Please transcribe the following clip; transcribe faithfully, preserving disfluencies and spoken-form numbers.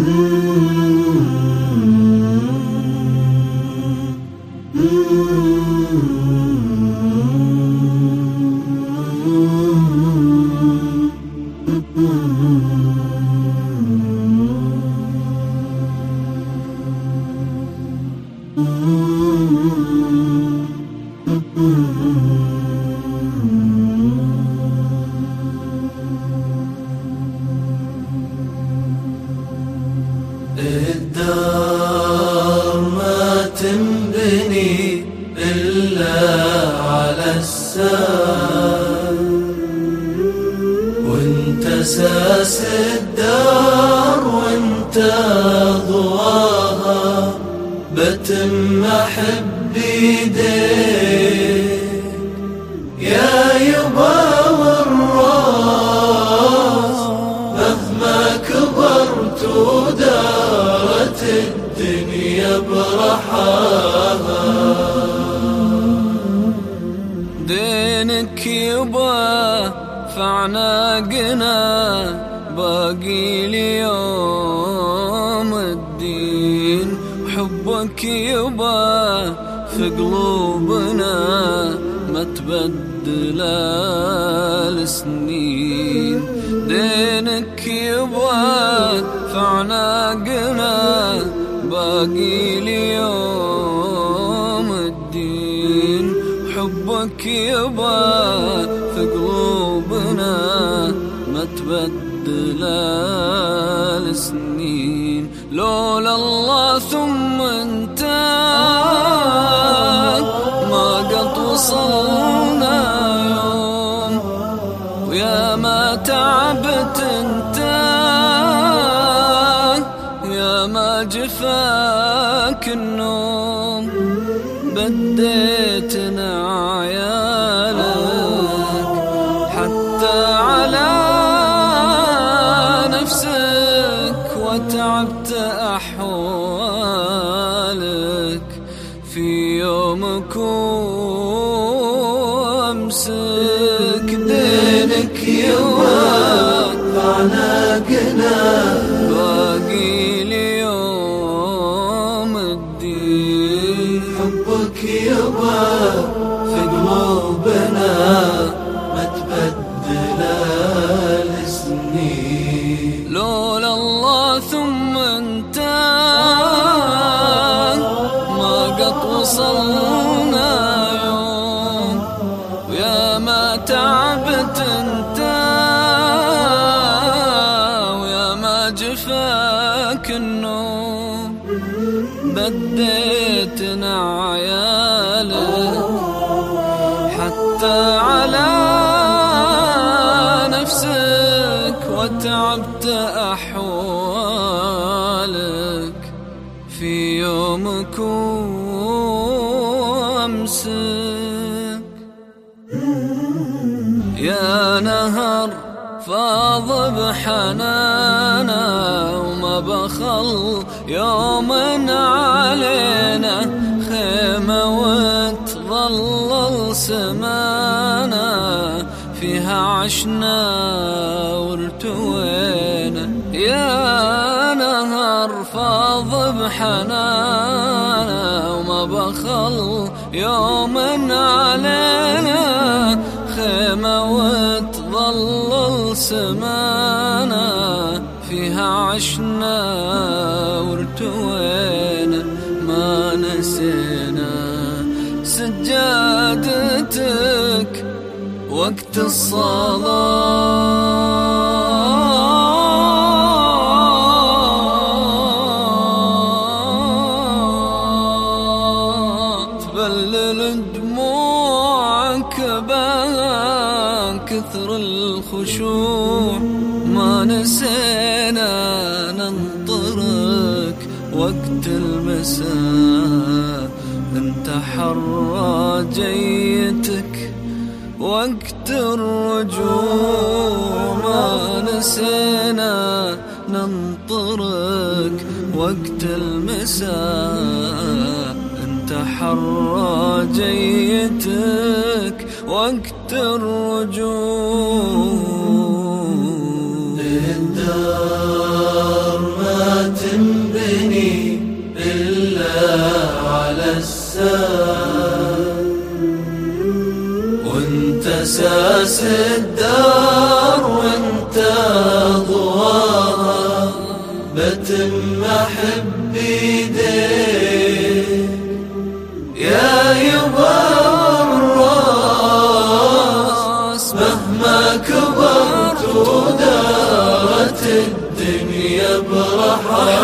الدار ما تنبني إلا على السال، وانت أساس الدار وانت ضواها، بتم أحب بيديك يا يبا والراس، مهما كبرت ودارت الدنيا برحاها. دينك يبا فعناقنا باقي ليوم الدين، وحبك يبا في قلوبنا ما تبدل السنين. دينك يبا فعناقنا باقي ليوم الدين، حبك يبا في قلوبنا ما تبدل السنين. لولا الله ثم انت ما قد وصلنا يوم، ويا ما تعبت انت يا ما جفاك النوم. بديتنا عيالك حتى على نفسك، وتعبت أحوالك في يومك وأمسك. دينك يوم عناقنا باقي ليوم الدين، حبك يبا في قلوبنا ما تبدل السنين. لولا الله ثم انت ما قد وصلنا يوم، ويا ما تعبت انت ويا ما جفاك النوم. بديتنا عيالك حتى على نفسك، وتعبت أحوالك في يومك وأمسك. يا نهر فاض بحنانا وما بخل يوم علينا، خيمة وتظلل سمانا فيها عشنا وارتوينا. يا نهر فاض بحنانا وما بخل يوم علينا، خيمة وتظلل سمانا فيها عشنا وارتوينا. ما نسينا سجادتك وقت الصلاة، تبلل دموعك بان كثر الخشوع. ما نسينا ننطرك وقت المساء، انت حرى جيتك وقت الرجوع. ما نسينا ننطرك وقت المساء، انت حرى جيتك وقت الرجوع. الدار ما وانت اساس الدار وانت ضواها، بتم احب بيديك يا يبا الراس. مهما كبرت ودارت الدنيا برحى